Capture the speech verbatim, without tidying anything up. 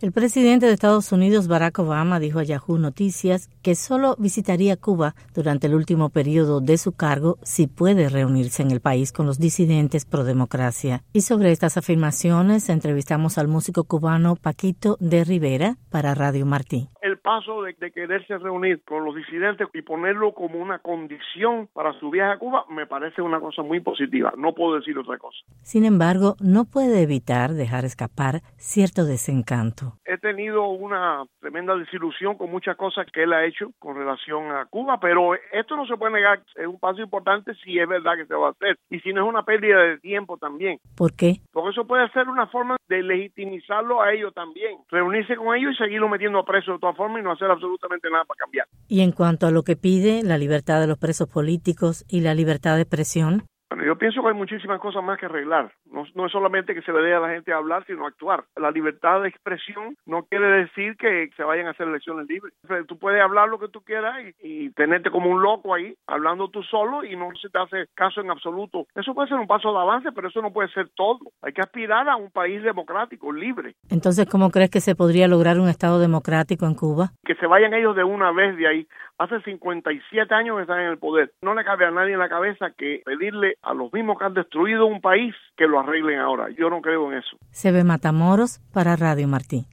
El presidente de Estados Unidos, Barack Obama, dijo a Yahoo Noticias que solo visitaría Cuba durante el último periodo de su cargo si puede reunirse en el país con los disidentes pro democracia. Y sobre estas afirmaciones entrevistamos al músico cubano Paquito de Rivera para Radio Martí. El paso de, de quererse reunir con los disidentes y ponerlo como una condición para su viaje a Cuba me parece una cosa muy positiva. No puedo decir otra cosa. Sin embargo, no puede evitar dejar escapar cierto desencanto. He tenido una tremenda desilusión con muchas cosas que él ha hecho con relación a Cuba, pero esto no se puede negar. Es un paso importante si es verdad que se va a hacer y si no es una pérdida de tiempo también. ¿Por qué? Porque eso puede ser una forma de legitimizarlo a ellos también. Reunirse con ellos y seguirlo metiendo a preso de todas formas y no hacer absolutamente nada para cambiar. Y en cuanto a lo que pide, la libertad de los presos políticos y la libertad de expresión. Bueno, yo pienso que hay muchísimas cosas más que arreglar. No, no es solamente que se le dé a la gente hablar, sino actuar. La libertad de expresión no quiere decir que se vayan a hacer elecciones libres. Tú puedes hablar lo que tú quieras y, y tenerte como un loco ahí, hablando tú solo y no se te hace caso en absoluto. Eso puede ser un paso de avance, pero eso no puede ser todo. Hay que aspirar a un país democrático, libre. Entonces, ¿cómo crees que se podría lograr un Estado democrático en Cuba? Que se vayan ellos de una vez de ahí. Hace cincuenta y siete años que están en el poder. No le cabe a nadie en la cabeza que pedirle a los mismos que han destruido un país que lo arreglen ahora. Yo no creo en eso. Se ve Matamoros para Radio Martí.